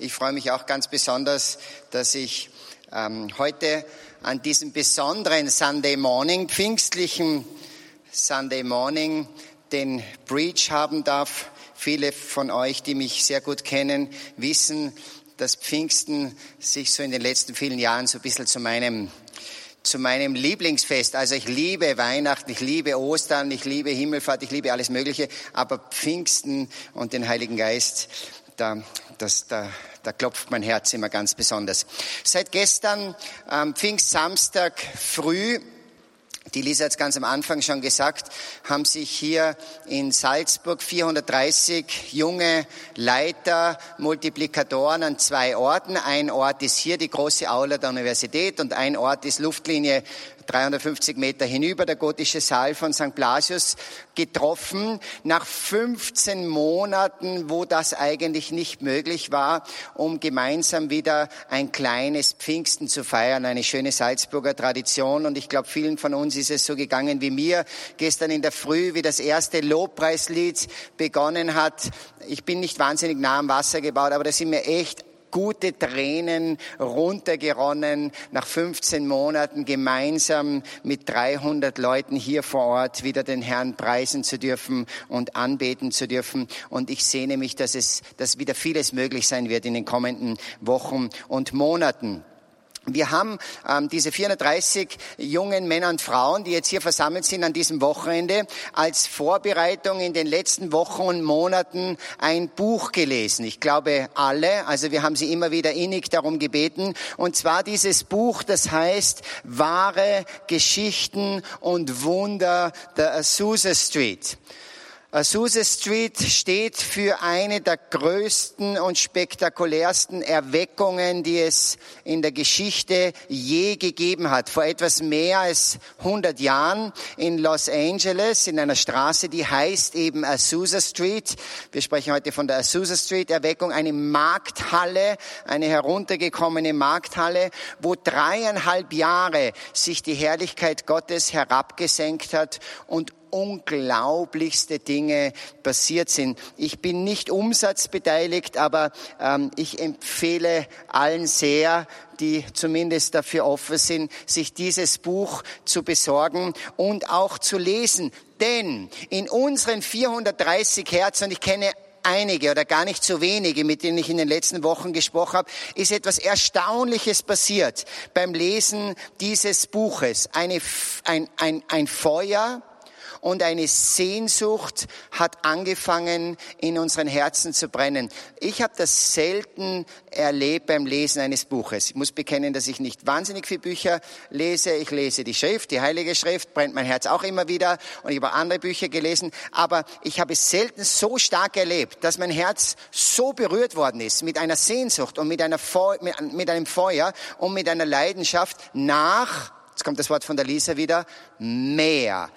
ich freue mich auch ganz besonders, dass ich heute an diesem besonderen Sunday Morning, pfingstlichen Sunday Morning, den Preach haben darf. Viele von euch, die mich sehr gut kennen, wissen, dass Pfingsten sich so in den letzten vielen Jahren so ein bisschen zu meinem Lieblingsfest. Also ich liebe Weihnachten, ich liebe Ostern, ich liebe Himmelfahrt, ich liebe alles Mögliche. Aber Pfingsten und den Heiligen Geist, da klopft mein Herz immer ganz besonders. Seit gestern, Pfingstsamstag früh, die Lisa hat es ganz am Anfang schon gesagt, haben sich hier in Salzburg 430 junge Leiter, Multiplikatoren an 2 Orten. Ein Ort ist hier die große Aula der Universität und ein Ort ist Luftlinie 350 Meter hinüber, der gotische Saal von St. Blasius, getroffen. Nach 15 Monaten, wo das eigentlich nicht möglich war, um gemeinsam wieder ein kleines Pfingsten zu feiern, eine schöne Salzburger Tradition. Und ich glaube, vielen von uns ist es so gegangen wie mir. Gestern in der Früh, wie das erste Lobpreislied begonnen hat. Ich bin nicht wahnsinnig nah am Wasser gebaut, aber das sind mir echt gute Tränen runtergeronnen, nach 15 Monaten gemeinsam mit 300 Leuten hier vor Ort wieder den Herrn preisen zu dürfen und anbeten zu dürfen. Und ich sehne mich, dass wieder vieles möglich sein wird in den kommenden Wochen und Monaten. Wir haben diese 430 jungen Männer und Frauen, die jetzt hier versammelt sind an diesem Wochenende, als Vorbereitung in den letzten Wochen und Monaten ein Buch gelesen. Ich glaube alle, also wir haben sie immer wieder innig darum gebeten. Und zwar dieses Buch, das heißt Wahre Geschichten und Wunder der Azusa Street. Azusa Street steht für eine der größten und spektakulärsten Erweckungen, die es in der Geschichte je gegeben hat. Vor etwas mehr als 100 Jahren in Los Angeles, in einer Straße, die heißt eben Azusa Street. Wir sprechen heute von der Azusa Street Erweckung, eine Markthalle, eine heruntergekommene Markthalle, wo 3,5 Jahre sich die Herrlichkeit Gottes herabgesenkt hat und unglaublichste Dinge passiert sind. Ich bin nicht umsatzbeteiligt, aber ich empfehle allen sehr, die zumindest dafür offen sind, sich dieses Buch zu besorgen und auch zu lesen. Denn in unseren 430 Herzen, und ich kenne einige oder gar nicht so wenige, mit denen ich in den letzten Wochen gesprochen habe, ist etwas Erstaunliches passiert beim Lesen dieses Buches. Ein Feuer und eine Sehnsucht hat angefangen, in unseren Herzen zu brennen. Ich habe das selten erlebt beim Lesen eines Buches. Ich muss bekennen, dass ich nicht wahnsinnig viele Bücher lese. Ich lese die Schrift, die Heilige Schrift, brennt mein Herz auch immer wieder. Und ich habe andere Bücher gelesen. Aber ich habe es selten so stark erlebt, dass mein Herz so berührt worden ist mit einer Sehnsucht und mit einem Feuer und mit einer Leidenschaft nach, jetzt kommt das Wort von der Lisa wieder, mehr.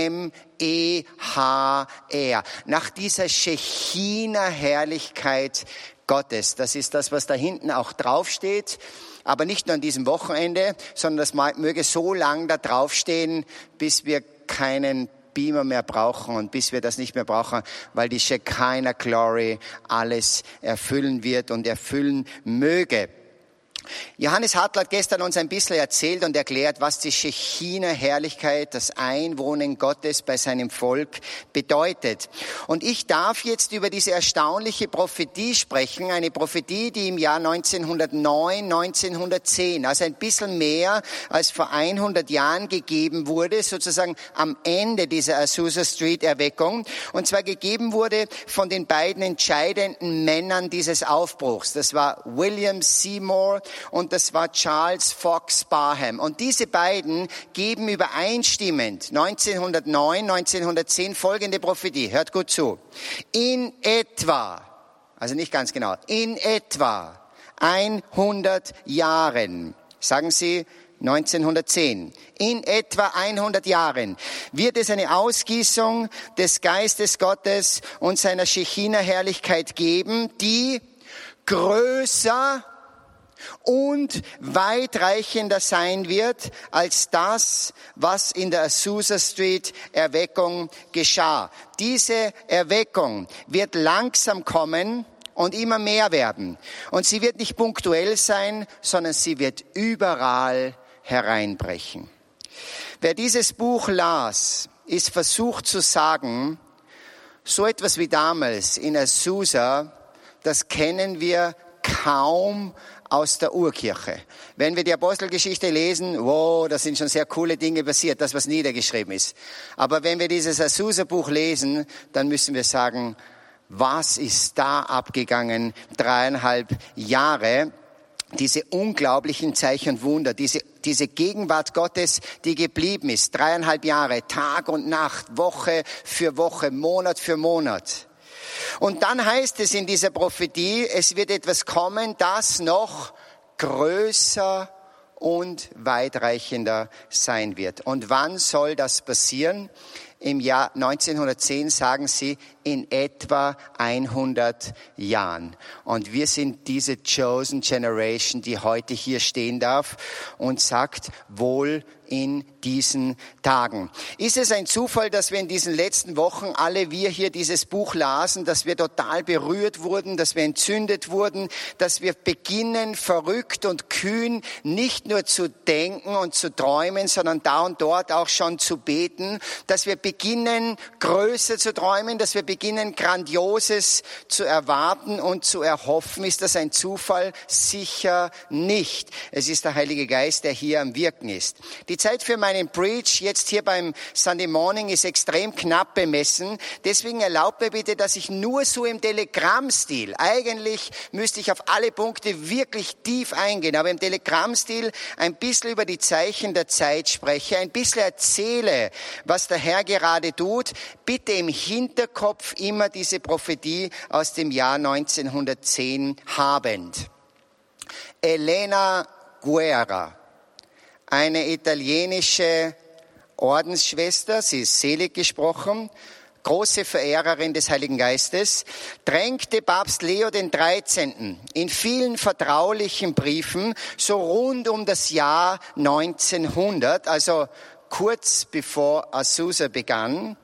M-E-H-R. Nach dieser Schechina-Herrlichkeit Gottes. Das ist das, was da hinten auch draufsteht. Aber nicht nur an diesem Wochenende, sondern das möge so lang da draufstehen, bis wir keinen Beamer mehr brauchen und bis wir das nicht mehr brauchen, weil die Shekinah Glory alles erfüllen wird und erfüllen möge. Johannes Hartl hat gestern uns ein bisschen erzählt und erklärt, was die Schechina-Herrlichkeit, das Einwohnen Gottes bei seinem Volk bedeutet. Und ich darf jetzt über diese erstaunliche Prophetie sprechen, eine Prophetie, die im Jahr 1909, 1910, also ein bisschen mehr als vor 100 Jahren gegeben wurde, sozusagen am Ende dieser Azusa Street Erweckung. Und zwar gegeben wurde von den beiden entscheidenden Männern dieses Aufbruchs. Das war William Seymour und das war Charles Fox Parham. Und diese beiden geben übereinstimmend 1909, 1910 folgende Prophetie. Hört gut zu. In etwa, also nicht ganz genau, in etwa 100 Jahren, sagen Sie 1910, in etwa 100 Jahren wird es eine Ausgießung des Geistes Gottes und seiner Schechina-Herrlichkeit geben, die größer und weitreichender sein wird als das, was in der Azusa Street Erweckung geschah. Diese Erweckung wird langsam kommen und immer mehr werden. Und sie wird nicht punktuell sein, sondern sie wird überall hereinbrechen. Wer dieses Buch las, ist versucht zu sagen, so etwas wie damals in Azusa, das kennen wir kaum aus der Urkirche. Wenn wir die Apostelgeschichte lesen, wow, da sind schon sehr coole Dinge passiert, das, was niedergeschrieben ist. Aber wenn wir dieses Azusa-Buch lesen, dann müssen wir sagen, was ist da abgegangen? 3,5 Jahre, diese unglaublichen Zeichen und Wunder, diese Gegenwart Gottes, die geblieben ist. 3,5 Jahre, Tag und Nacht, Woche für Woche, Monat für Monat. Und dann heißt es in dieser Prophetie, es wird etwas kommen, das noch größer und weitreichender sein wird. Und wann soll das passieren? Im Jahr 1910 sagen sie, in etwa 100 Jahren. Und wir sind diese Chosen Generation, die heute hier stehen darf und sagt, wohl in diesen Tagen. Ist es ein Zufall, dass wir in diesen letzten Wochen alle wir hier dieses Buch lasen, dass wir total berührt wurden, dass wir entzündet wurden, dass wir beginnen, verrückt und kühn nicht nur zu denken und zu träumen, sondern da und dort auch schon zu beten, dass wir beginnen, größer zu träumen, dass wir beginnen, Grandioses zu erwarten und zu erhoffen? Ist das ein Zufall? Sicher nicht. Es ist der Heilige Geist, der hier am Wirken ist. Die Zeit für meinen Preach jetzt hier beim Sunday Morning ist extrem knapp bemessen. Deswegen erlaubt mir bitte, dass ich nur so im Telegrammstil, eigentlich müsste ich auf alle Punkte wirklich tief eingehen, aber im Telegrammstil ein bisschen über die Zeichen der Zeit spreche, ein bisschen erzähle, was der Herr gerade tut. Bitte im Hinterkopf immer diese Prophetie aus dem Jahr 1910 habend. Elena Guerra, eine italienische Ordensschwester, sie ist selig gesprochen, große Verehrerin des Heiligen Geistes, drängte Papst Leo XIII. In vielen vertraulichen Briefen so rund um das Jahr 1900, also kurz bevor Azusa begann,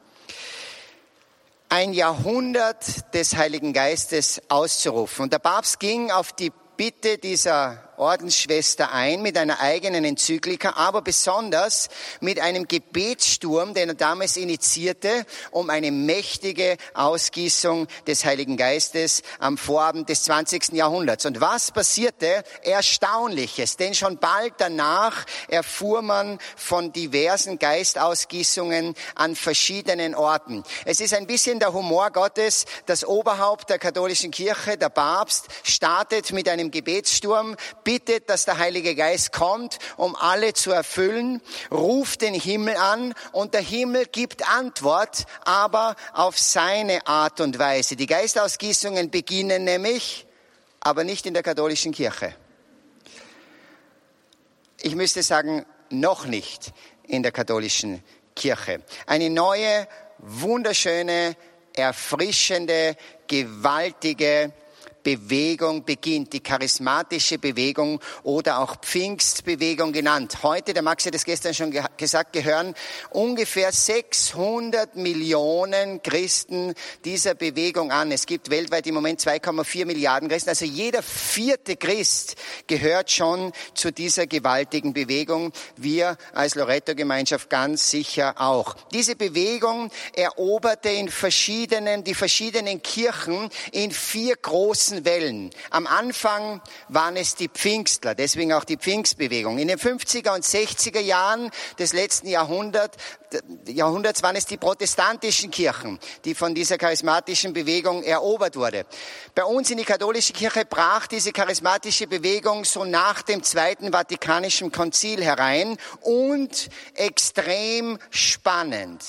ein Jahrhundert des Heiligen Geistes auszurufen. Und der Papst ging auf die Bitte dieser Ordensschwester ein mit einer eigenen Enzyklika, aber besonders mit einem Gebetssturm, den er damals initiierte, um eine mächtige Ausgießung des Heiligen Geistes am Vorabend des 20. Jahrhunderts. Und was passierte? Erstaunliches, denn schon bald danach erfuhr man von diversen Geistausgießungen an verschiedenen Orten. Es ist ein bisschen der Humor Gottes. Das Oberhaupt der katholischen Kirche, der Papst, startet mit einem Gebetssturm, bittet, dass der Heilige Geist kommt, um alle zu erfüllen, ruft den Himmel an und der Himmel gibt Antwort, aber auf seine Art und Weise. Die Geistausgießungen beginnen nämlich, aber nicht in der katholischen Kirche. Ich müsste sagen, noch nicht in der katholischen Kirche. Eine neue, wunderschöne, erfrischende, gewaltige Bewegung beginnt, die charismatische Bewegung oder auch Pfingstbewegung genannt. Heute, der Max hat es gestern schon gesagt, gehören ungefähr 600 Millionen Christen dieser Bewegung an. Es gibt weltweit im Moment 2,4 Milliarden Christen. Also jeder 4. Christ gehört schon zu dieser gewaltigen Bewegung. Wir als Loretto-Gemeinschaft ganz sicher auch. Diese Bewegung eroberte die verschiedenen Kirchen in 4 großen Wellen. Am Anfang waren es die Pfingstler, deswegen auch die Pfingstbewegung. In den 50er und 60er Jahren des letzten Jahrhunderts waren es die protestantischen Kirchen, die von dieser charismatischen Bewegung erobert wurde. Bei uns in die katholische Kirche brach diese charismatische Bewegung so nach dem Zweiten Vatikanischen Konzil herein und extrem spannend.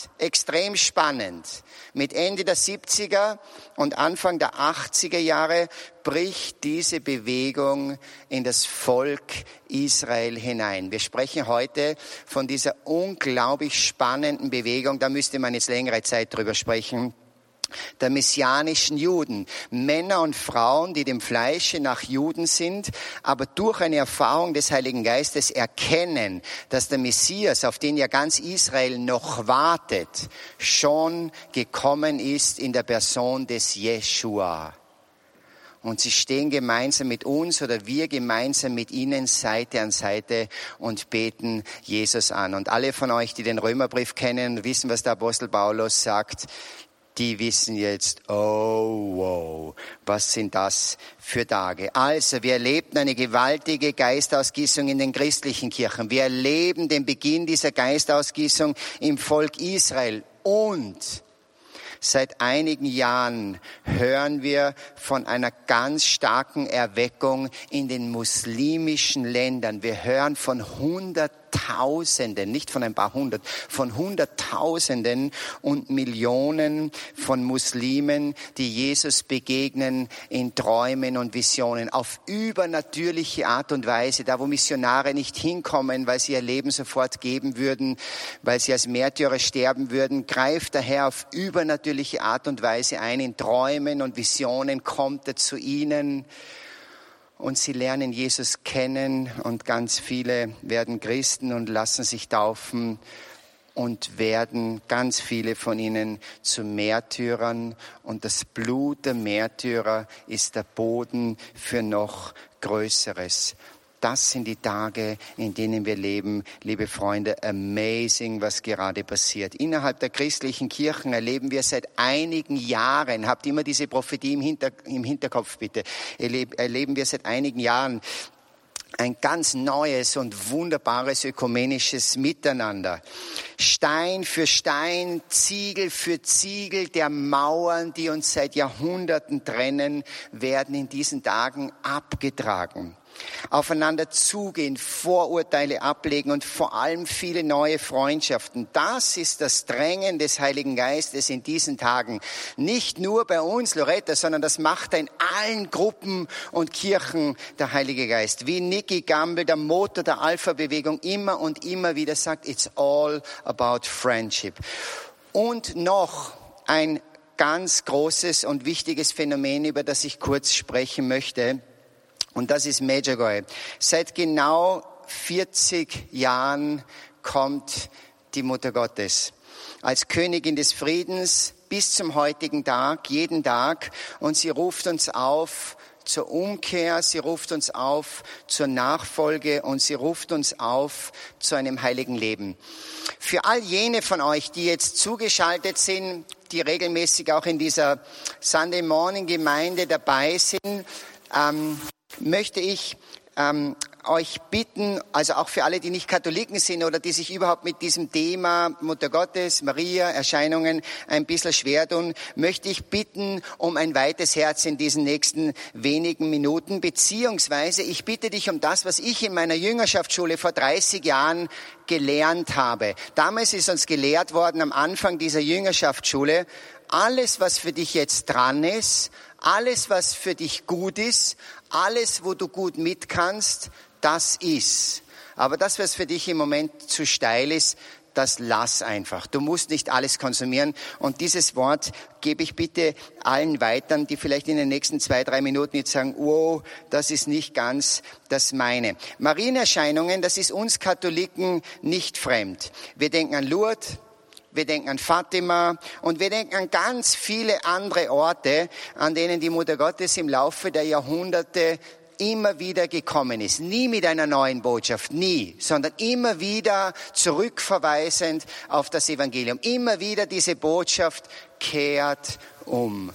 Mit Ende der 70er und Anfang der 80er Jahre bricht diese Bewegung in das Volk Israel hinein. Wir sprechen heute von dieser unglaublich spannenden Bewegung, da müsste man jetzt längere Zeit drüber sprechen, der messianischen Juden. Männer und Frauen, die dem Fleische nach Juden sind, aber durch eine Erfahrung des Heiligen Geistes erkennen, dass der Messias, auf den ja ganz Israel noch wartet, schon gekommen ist in der Person des Jeschua. Und sie stehen gemeinsam mit uns oder wir gemeinsam mit ihnen Seite an Seite und beten Jesus an. Und alle von euch, die den Römerbrief kennen und wissen, was der Apostel Paulus sagt, die wissen jetzt, oh wow, was sind das für Tage. Also wir erlebten eine gewaltige Geistausgießung in den christlichen Kirchen. Wir erleben den Beginn dieser Geistausgießung im Volk Israel. Und seit einigen Jahren hören wir von einer ganz starken Erweckung in den muslimischen Ländern. Wir hören von Hunderttausenden, nicht von ein paar hundert, von Hunderttausenden und Millionen von Muslimen, die Jesus begegnen in Träumen und Visionen auf übernatürliche Art und Weise, da wo Missionare nicht hinkommen, weil sie ihr Leben sofort geben würden, weil sie als Märtyrer sterben würden, greift der Herr auf übernatürliche Art und Weise ein. In Träumen und Visionen kommt er zu ihnen. Und sie lernen Jesus kennen und ganz viele werden Christen und lassen sich taufen und werden ganz viele von ihnen zu Märtyrern. Und das Blut der Märtyrer ist der Boden für noch Größeres. Das sind die Tage, in denen wir leben, liebe Freunde. Amazing, was gerade passiert. Innerhalb der christlichen Kirchen erleben wir seit einigen Jahren, habt immer diese Prophetie im Hinterkopf bitte, erleben wir seit einigen Jahren ein ganz neues und wunderbares ökumenisches Miteinander. Stein für Stein, Ziegel für Ziegel der Mauern, die uns seit Jahrhunderten trennen, werden in diesen Tagen abgetragen. Aufeinander zugehen, Vorurteile ablegen und vor allem viele neue Freundschaften. Das ist das Drängen des Heiligen Geistes in diesen Tagen. Nicht nur bei uns, Loretta, sondern das macht er in allen Gruppen und Kirchen der Heilige Geist. Wie Nicky Gamble, der Motor der Alpha-Bewegung, immer und immer wieder sagt, it's all about friendship. Und noch ein ganz großes und wichtiges Phänomen, über das ich kurz sprechen möchte. Und das ist Medjugorje. Seit genau 40 Jahren kommt die Mutter Gottes als Königin des Friedens bis zum heutigen Tag, jeden Tag. Und sie ruft uns auf zur Umkehr, sie ruft uns auf zur Nachfolge und sie ruft uns auf zu einem heiligen Leben. Für all jene von euch, die jetzt zugeschaltet sind, die regelmäßig auch in dieser Sunday Morning Gemeinde dabei sind, möchte ich euch bitten, also auch für alle, die nicht Katholiken sind oder die sich überhaupt mit diesem Thema Mutter Gottes, Maria, Erscheinungen ein bisschen schwer tun, möchte ich bitten um ein weites Herz in diesen nächsten wenigen Minuten, beziehungsweise ich bitte dich um das, was ich in meiner Jüngerschaftsschule vor 30 Jahren gelernt habe. Damals ist uns gelehrt worden am Anfang dieser Jüngerschaftsschule, alles, was für dich jetzt dran ist, alles, was für dich gut ist, alles, wo du gut mit kannst, das ist. Aber das, was für dich im Moment zu steil ist, das lass einfach. Du musst nicht alles konsumieren. Und dieses Wort gebe ich bitte allen weiter, die vielleicht in den nächsten 2-3 Minuten jetzt sagen, wow, das ist nicht ganz das meine. Marienerscheinungen, das ist uns Katholiken nicht fremd. Wir denken an Lourdes, wir denken an Fatima und wir denken an ganz viele andere Orte, an denen die Mutter Gottes im Laufe der Jahrhunderte immer wieder gekommen ist. Nie mit einer neuen Botschaft, nie, sondern immer wieder zurückverweisend auf das Evangelium. Immer wieder diese Botschaft, kehrt um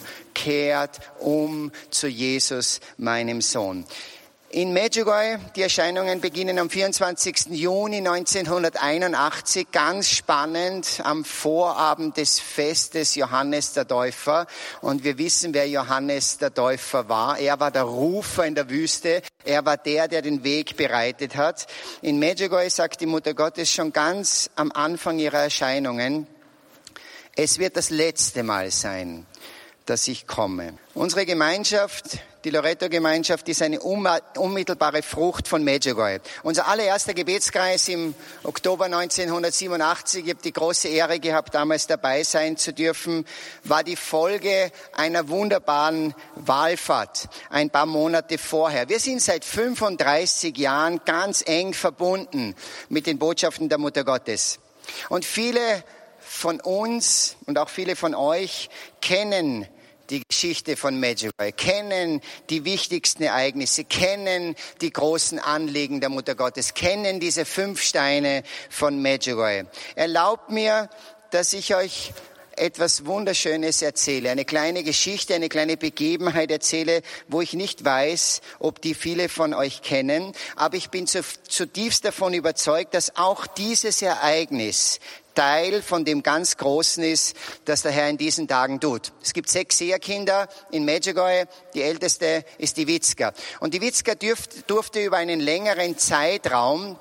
zu Jesus, meinem Sohn. In Medjugorje, die Erscheinungen beginnen am 24. Juni 1981, ganz spannend, am Vorabend des Festes Johannes der Täufer. Und wir wissen, wer Johannes der Täufer war. Er war der Rufer in der Wüste. Er war der den Weg bereitet hat. In Medjugorje sagt die Mutter Gottes schon ganz am Anfang ihrer Erscheinungen, es wird das letzte Mal sein, dass ich komme. Unsere Gemeinschaft, die Loreto-Gemeinschaft, ist eine unmittelbare Frucht von Medjugorje. Unser allererster Gebetskreis im Oktober 1987, ich habe die große Ehre gehabt, damals dabei sein zu dürfen, war die Folge einer wunderbaren Wallfahrt, ein paar Monate vorher. Wir sind seit 35 Jahren ganz eng verbunden mit den Botschaften der Mutter Gottes. Und viele von uns und auch viele von euch kennen die Geschichte von Medjugorje, kennen die wichtigsten Ereignisse, kennen die großen Anliegen der Mutter Gottes, kennen diese 5 Steine von Medjugorje. Erlaubt mir, dass ich euch etwas Wunderschönes erzähle, eine kleine Geschichte, eine kleine Begebenheit erzähle, wo ich nicht weiß, ob die viele von euch kennen, aber ich bin zutiefst davon überzeugt, dass auch dieses Ereignis Teil von dem ganz Großen ist, das der Herr in diesen Tagen tut. Es gibt 6 Seherkinder in Medjugorje, die älteste ist die Vicka. Und die Vicka durfte über einen längeren Zeitraum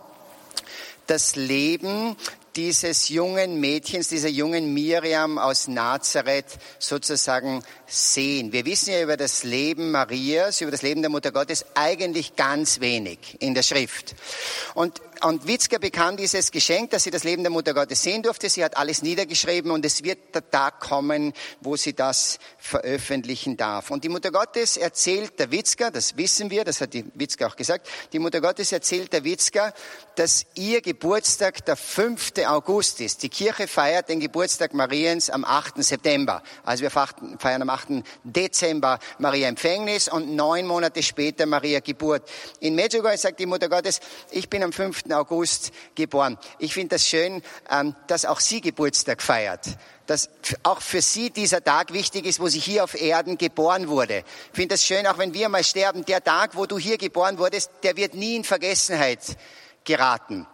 das Leben dieses jungen Mädchens, dieser jungen Miriam aus Nazareth sozusagen sehen. Wir wissen ja über das Leben Marias, über das Leben der Mutter Gottes eigentlich ganz wenig in der Schrift. Und Vicka bekam dieses Geschenk, dass sie das Leben der Mutter Gottes sehen durfte. Sie hat alles niedergeschrieben und es wird der Tag kommen, wo sie das veröffentlichen darf. Und die Mutter Gottes erzählt der Vicka, das wissen wir, das hat die Vicka auch gesagt, die Mutter Gottes erzählt der Vicka, dass ihr Geburtstag der 5. August ist. Die Kirche feiert den Geburtstag Mariens am 8. September. Also wir feiern am 8. Dezember Maria Empfängnis und 9 Monate später Maria Geburt. In Medjugorje sagt die Mutter Gottes, ich bin am 5. August geboren. Ich finde das schön, dass auch sie Geburtstag feiert. Dass auch für sie dieser Tag wichtig ist, wo sie hier auf Erden geboren wurde. Ich finde das schön, auch wenn wir mal sterben, der Tag, wo du hier geboren wurdest, der wird nie in Vergessenheit geraten.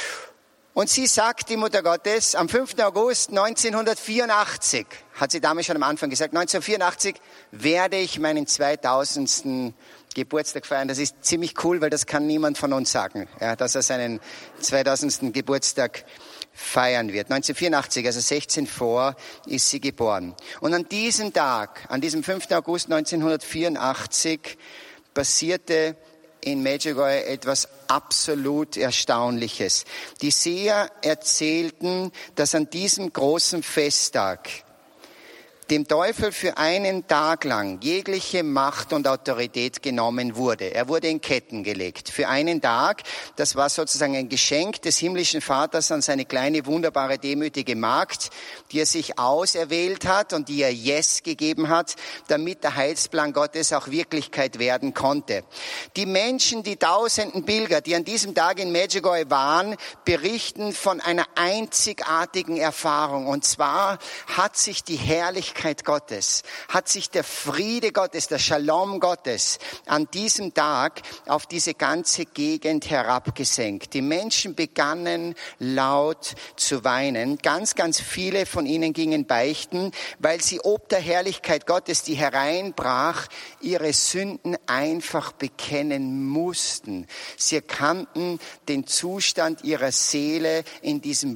Und sie sagt, die Mutter Gottes, am 5. August 1984, hat sie damals schon am Anfang gesagt, 1984 werde ich meinen 2000. Geburtstag feiern. Das ist ziemlich cool, weil das kann niemand von uns sagen, ja, dass er seinen 2000. Geburtstag feiern wird. 1984, also 16 vor, ist sie geboren. Und an diesem Tag, an diesem 5. August 1984, passierte in Medjugorje etwas absolut Erstaunliches. Die Seher erzählten, dass an diesem großen Festtag dem Teufel für einen Tag lang jegliche Macht und Autorität genommen wurde. Er wurde in Ketten gelegt. Für einen Tag, das war sozusagen ein Geschenk des himmlischen Vaters an seine kleine, wunderbare, demütige Magd, die er sich auserwählt hat und die er Yes gegeben hat, damit der Heilsplan Gottes auch Wirklichkeit werden konnte. Die Menschen, die tausenden Pilger, die an diesem Tag in Medjugorje waren, berichten von einer einzigartigen Erfahrung. Und zwar hat sich die Herrlichkeit Gottes, hat sich der Friede Gottes, der Shalom Gottes an diesem Tag auf diese ganze Gegend herabgesenkt. Die Menschen begannen laut zu weinen. Ganz, ganz viele von ihnen gingen beichten, weil sie ob der Herrlichkeit Gottes, die hereinbrach, ihre Sünden einfach bekennen mussten. Sie erkannten den Zustand ihrer Seele in dieser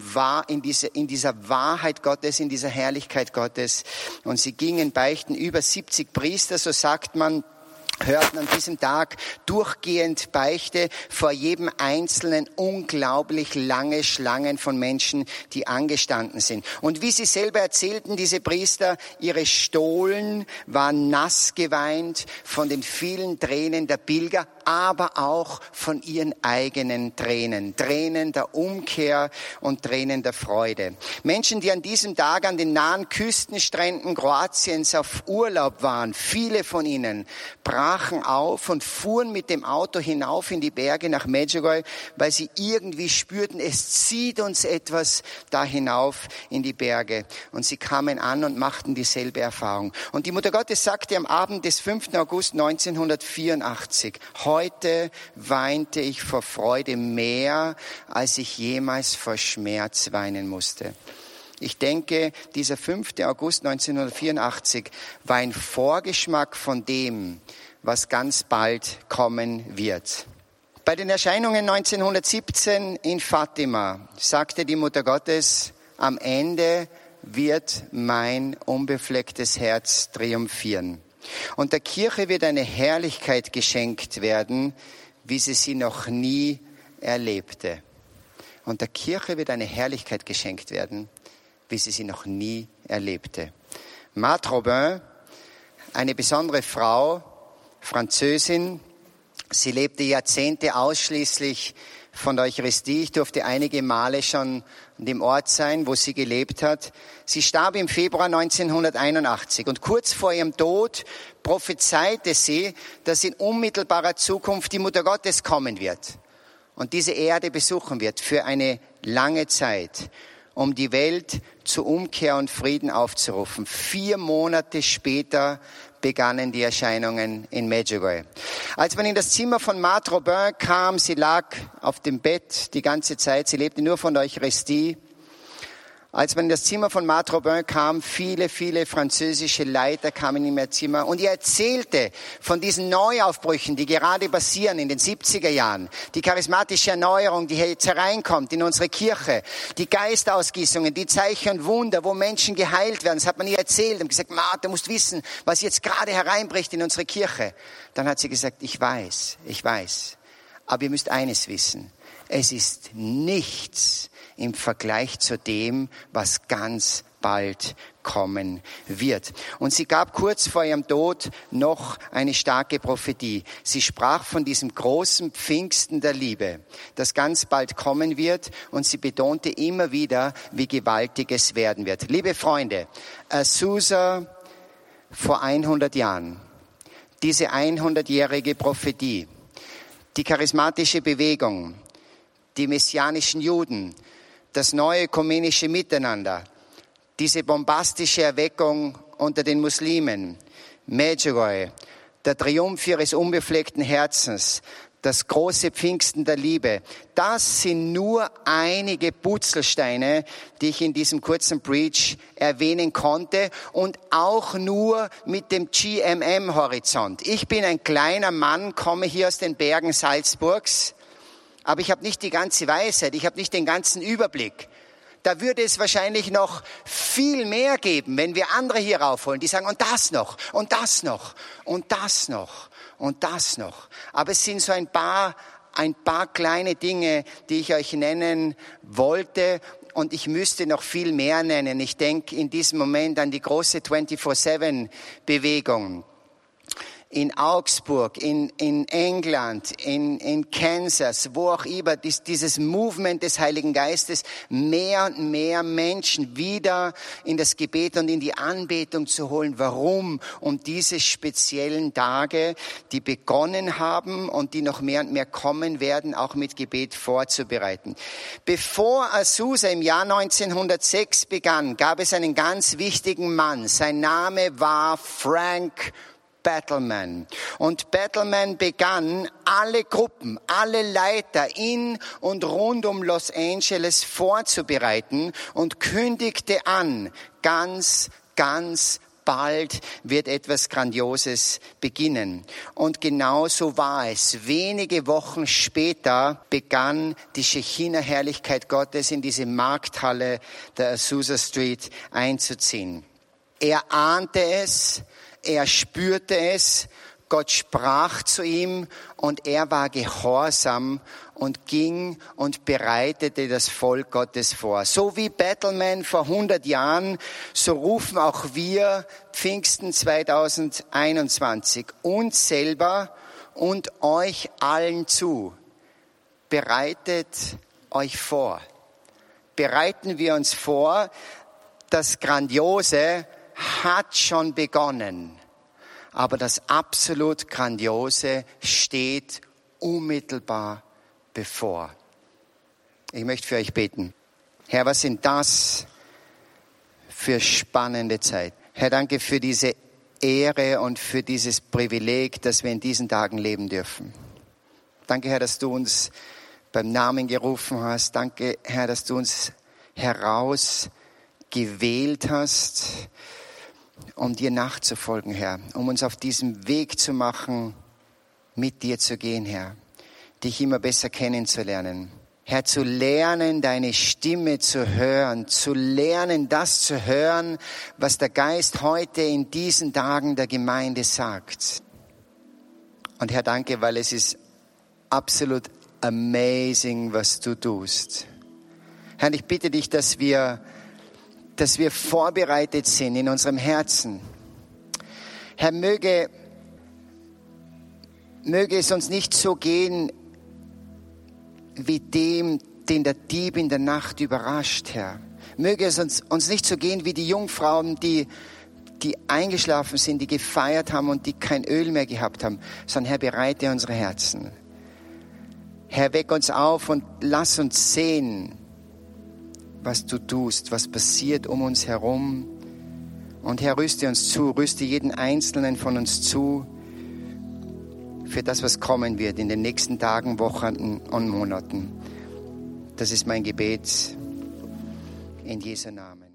Wahrheit Gottes, in dieser Herrlichkeit Gottes. Und sie gingen beichten. Über 70 Priester, so sagt man, hörten an diesem Tag durchgehend Beichte, vor jedem Einzelnen unglaublich lange Schlangen von Menschen, die angestanden sind. Und wie sie selber erzählten, diese Priester, ihre Stolen waren nass geweint von den vielen Tränen der Pilger, aber auch von ihren eigenen Tränen. Tränen der Umkehr und Tränen der Freude. Menschen, die an diesem Tag an den nahen Küstenstränden Kroatiens auf Urlaub waren, viele von ihnen brachen auf und fuhren mit dem Auto hinauf in die Berge nach Medjugorje, weil sie irgendwie spürten, es zieht uns etwas da hinauf in die Berge. Und sie kamen an und machten dieselbe Erfahrung. Und die Mutter Gottes sagte am Abend des 5. August 1984, heute weinte ich vor Freude mehr, als ich jemals vor Schmerz weinen musste. Ich denke, dieser 5. August 1984 war ein Vorgeschmack von dem, was ganz bald kommen wird. Bei den Erscheinungen 1917 in Fatima sagte die Mutter Gottes, am Ende wird mein unbeflecktes Herz triumphieren. Und der Kirche wird eine Herrlichkeit geschenkt werden, wie sie noch nie erlebte. Und der Kirche wird eine Herrlichkeit geschenkt werden, wie sie noch nie erlebte. Marthe Robin, eine besondere Frau, Französin, sie lebte Jahrzehnte ausschließlich von der Eucharistie. Ich durfte einige Male schon an dem Ort sein, wo sie gelebt hat. Sie starb im Februar 1981 und kurz vor ihrem Tod prophezeite sie, dass in unmittelbarer Zukunft die Mutter Gottes kommen wird und diese Erde besuchen wird für eine lange Zeit, um die Welt zu Umkehr und Frieden aufzurufen. 4 Monate später begannen die Erscheinungen in Medjugorje. Als man in das Zimmer von Marthe Robin kam, sie lag auf dem Bett die ganze Zeit, sie lebte nur von der Eucharistie. Als man in das Zimmer von Marthe Robin kam, viele französische Leiter kamen in ihr Zimmer und ihr erzählte von diesen Neuaufbrüchen, die gerade passieren in den 70er Jahren. Die charismatische Erneuerung, die jetzt hereinkommt in unsere Kirche. Die Geistausgießungen, die Zeichen und Wunder, wo Menschen geheilt werden. Das hat man ihr erzählt und gesagt, Marthe, du musst wissen, was jetzt gerade hereinbricht in unsere Kirche. Dann hat sie gesagt, ich weiß. Aber ihr müsst eines wissen. Es ist nichts im Vergleich zu dem, was ganz bald kommen wird. Und sie gab kurz vor ihrem Tod noch eine starke Prophetie. Sie sprach von diesem großen Pfingsten der Liebe, das ganz bald kommen wird. Und sie betonte immer wieder, wie gewaltig es werden wird. Liebe Freunde, Azusa vor 100 Jahren, diese 100-jährige Prophetie, die charismatische Bewegung, die messianischen Juden, das neue ökumenische Miteinander, diese bombastische Erweckung unter den Muslimen, Medjugorje, der Triumph ihres unbefleckten Herzens, das große Pfingsten der Liebe, das sind nur einige Puzzlesteine, die ich in diesem kurzen Preach erwähnen konnte und auch nur mit dem GMM-Horizont. Ich bin ein kleiner Mann, komme hier aus den Bergen Salzburgs, aber ich habe nicht die ganze Weisheit, ich habe nicht den ganzen Überblick. Da würde es wahrscheinlich noch viel mehr geben, wenn wir andere hier raufholen, die sagen, und das noch, und das noch, und das noch, und das noch. Aber es sind so ein paar kleine Dinge, die ich euch nennen wollte. Und ich müsste noch viel mehr nennen. Ich denke in diesem Moment an die große 24/7-Bewegung. In Augsburg, in England, in Kansas, wo auch immer, dieses Movement des Heiligen Geistes, mehr und mehr Menschen wieder in das Gebet und in die Anbetung zu holen. Warum? Um diese speziellen Tage, die begonnen haben und die noch mehr und mehr kommen werden, auch mit Gebet vorzubereiten. Bevor Azusa im Jahr 1906 begann, gab es einen ganz wichtigen Mann. Sein Name war Frank Battleman. Und Battleman begann, alle Gruppen, alle Leiter in und rund um Los Angeles vorzubereiten und kündigte an, ganz bald wird etwas Grandioses beginnen. Und genau so war es. Wenige Wochen später begann die Schechina-Herrlichkeit Gottes in diese Markthalle der Azusa Street einzuziehen. Er ahnte es, er spürte es, Gott sprach zu ihm und er war gehorsam und ging und bereitete das Volk Gottes vor. So wie Battleman vor 100 Jahren, so rufen auch wir Pfingsten 2021 uns selber und euch allen zu. Bereitet euch vor. Bereiten wir uns vor, das Grandiose hat schon begonnen, aber das absolut Grandiose steht unmittelbar bevor. Ich möchte für euch beten. Herr, was sind das für spannende Zeit? Herr, danke für diese Ehre und für dieses Privileg, dass wir in diesen Tagen leben dürfen. Danke, Herr, dass du uns beim Namen gerufen hast. Danke, Herr, dass du uns herausgewählt hast, um dir nachzufolgen, Herr, um uns auf diesem Weg zu machen, mit dir zu gehen, Herr, dich immer besser kennenzulernen. Herr, zu lernen, deine Stimme zu hören, zu lernen, das zu hören, was der Geist heute in diesen Tagen der Gemeinde sagt. Und Herr, danke, weil es ist absolut amazing, was du tust. Herr, ich bitte dich, dass wir vorbereitet sind in unserem Herzen. Herr, möge es uns nicht so gehen wie dem, den der Dieb in der Nacht überrascht, Herr. Möge es uns nicht so gehen wie die Jungfrauen, die eingeschlafen sind, die gefeiert haben und die kein Öl mehr gehabt haben, sondern Herr, bereite unsere Herzen. Herr, weck uns auf und lass uns sehen, was du tust, was passiert um uns herum. Und Herr, rüste uns zu, rüste jeden Einzelnen von uns zu für das, was kommen wird in den nächsten Tagen, Wochen und Monaten. Das ist mein Gebet in Jesu Namen.